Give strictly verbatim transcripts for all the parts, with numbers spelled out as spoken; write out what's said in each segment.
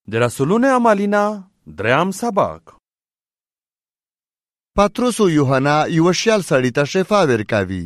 د رسولونه عملینا دریم سبق. پتروس او یوحنا یو شیال سړی ته شفا ورکوي.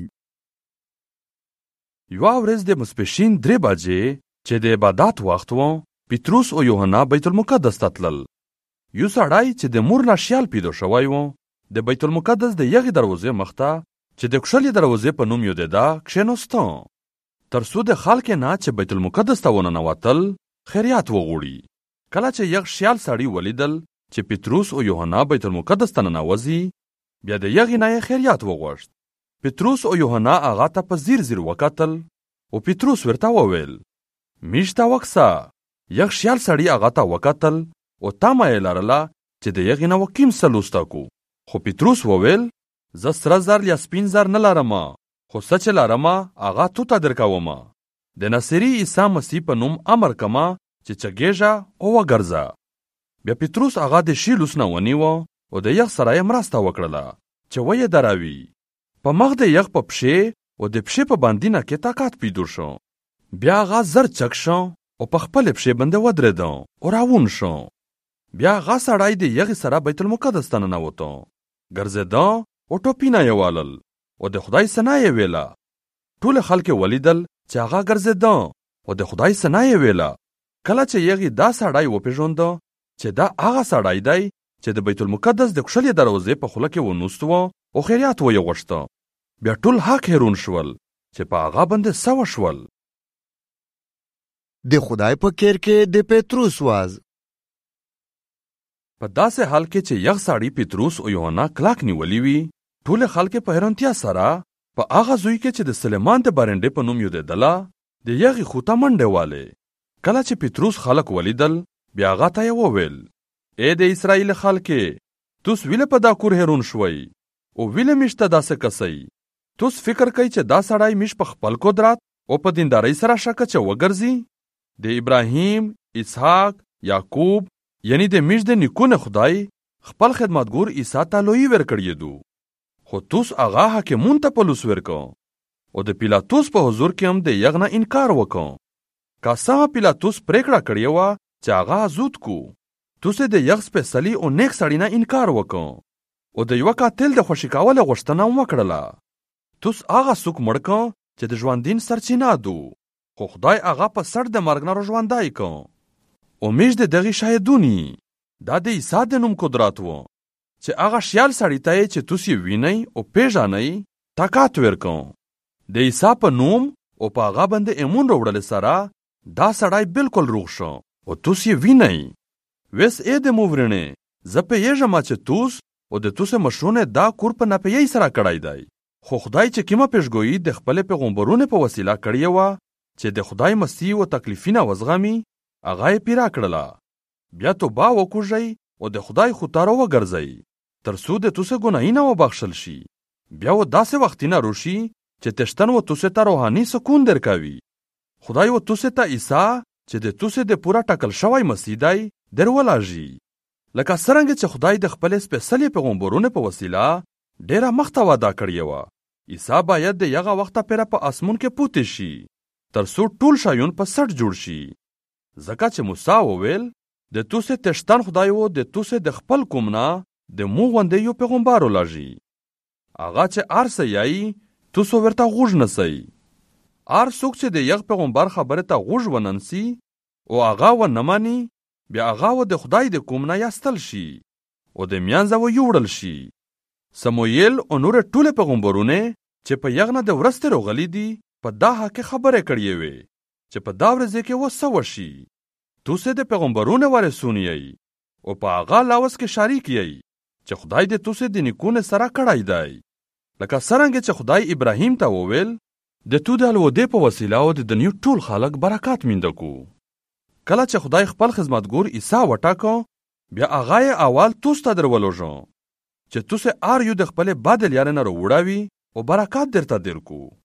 یوه ورځ د ماسپښین درې بجې چې د عبادت وخت و، پتروس او یوحنا بیت المقدس ته تلل. یو سړی چې د مور نه شیال پیدا شوی و د بیت المقدس د یغې دروازې مخته چې د کښلې دروازې په نوم یادېده کښېناسته، تر څو د خلکو نه چې بیت المقدس ته وننوتل خیریات وغوړي. کله چې یغ شیال سړي ولیدل چې پتروس او یوحنا بیت المقدس ته ننوځي، بیا د یغې نه یې خیریات وغوښت. پتروس او یوحنا هغه ته په ځیر ځیر وکتل او پتروس ورته وویل: میشته وکسه. یغ شیال سړي هغه ته وکتل او تمه یې لرله چې د یغې نه وکیم څه لوسته کو. خو پتروس وویل: زه سره زر یا سپین زر نه لرم، خو څه چې لرم هغه تو ته درکوم. د ناصري عیسی مسیح په نوم امر کومه چې چګېږه او وګرځه. بیا پتروس هغه د شي لوس نه ونیوه او د یغ سره یې مرسته وکړله چې ویې دراوي. په مخ د یغ په پښې او د پښې په باندینه کې طاقت پیدا شو. بیا هغه زر چک شو او په خپلې پښې باندې ودرېده او راون شو. بیا هغه سړی د یغې سره بیت المقدس ته ننوته، ګرځېده او ټوپونه یې والل او د خدای ثنا یې ویله. ټول خلک یې ولیدل چې هغه ګرځېده او د خدای ثنا یې ویله. کله چې یغې دا سړی وپېژانده چې دا هغه سړی دی چې د بیت المقدس د کښلې دروازې په خوله کې ونوست و او خیریات و یې غوښته، بیا ټول حق حیرون شول چې په هغه باندې څه وشول. د خدای په کیر کې د پتروس واز. په داسې حال کې چې یغ سړي پتروس او یوحنا کلاک نیولي وي، ټول خلک په حیرانتیا سره په هغه زوی کې چې د سلیمان د بارنډې په نوم یادېدله د یغې خوا ته منډې والې. کله چې پتروس خلک ولیدل، بیا هغه ته یې وویل: ای د اسرائیل خلکې، توس ویلې په دا کور حیرون شوئ او ویلې میش ته داسې کسئ؟ توس فکر کوئ چې دا سړی میش په خپل قدرت او په دیندارۍ سره شکه چې وګرځي؟ د ابراهیم، اسحاق، یعقوب یعنی د میش د نیکونه خدای خپل خدمتګور عیسی ته لویي ورکړی دو، خو توس هغه حاکمون ته په لوس ورکو او د پیلاطوس په حضور کې هم د یغ نه انکار وکړو. که څه پیلاطوس پریکړه کړې وه چې هغه ازود کو، توس د یغ سپېڅلي او نیک سړي نه انکار وکړو او د یوه قاتل د خوشي کولو غوښتنه هم وکړله. توس هغه څوک مړ کړ چې د ژوندین سرچینه دو، خو خدای هغه په سر د مرګ نه راژوندی کړ. او میش د دغې شاهدونی دا د عیسی د نوم قدرت و چې هغه شیال سړي ته چې توس یې وینئ او پیژنئ طاقت ورکړ. د عیسی په نوم او په هغه باندې ایمون راوړلو سره دا سړی بالکل روغ شو او توس یې وینئ. ویس ای د موورنې، زه پوهېږم چې توس او د توس مشرونه دا کور په ناپوهۍ سره کړی دی، خو خدای چې کومه پیشګویي د خپلې پیغمبرونو په وسیله کړې وه چې د خدای مسیح و تکلیفونه وزغمي، هغه یې پیرا کړله. بیا توبه وکړئ او د خدای خوا ته راوګرځئ تر څو د توسې ګناهونه وبخښل شي. بیا و داسې وختونه راشي چې تشتن و توسې ته روحاني سکون درکوي. خدای و توسې ته عیسی چې د توسې د پوره ټاکل شوی مسیح دی درولږي. لکه څرنګه چې خدای د خپلې سپېڅلي پیغمبرونو په وسیله ډېره مخته وعده کړې وه، عیسی باید د هغه وخته پیره په اسمون کې پوتې شي تر څو ټول شیان په سټ جوړ شي. ځکه چې موسی وویل د توسې تشتن خدای و د توسې د خپل قوم نه د مو غوندې یو پیغمبر ولږي. هغه چې هر څه یایي توسو ورته غوږ نسئ. هر څوک چې د یغ پیغمبر خبرې ته غوږ وننسي او هغه ونه مني، بیا هغه و د خدای د قوم نه یستل شي او د میانځه و یوړل شي. سموئیل او نور ټول پیغمبرونه چې په یغ نه د ورستې راغلي دي په دا حق خبرې کړې وې چې په دا ورځ کې و څه وشي. توسې د پیغمبرونه وارثون یئ او په هغه لاوس کې شریک یئ چې خدای د توسې د نیکونو سره کړی دی. لکه څرنګه چې خدای ابراهیم ته وویل د تو د الودې په وسیله او د دنیا ټول خلک برکات مینده کو. کله چې خدای خپل خدمتګور عیسی وټاکو، بیا هغه یې اول توس ته درولوژو چې توسې هر یو د خپلې بد لارې نه راوړاوي او برکات درته درکو.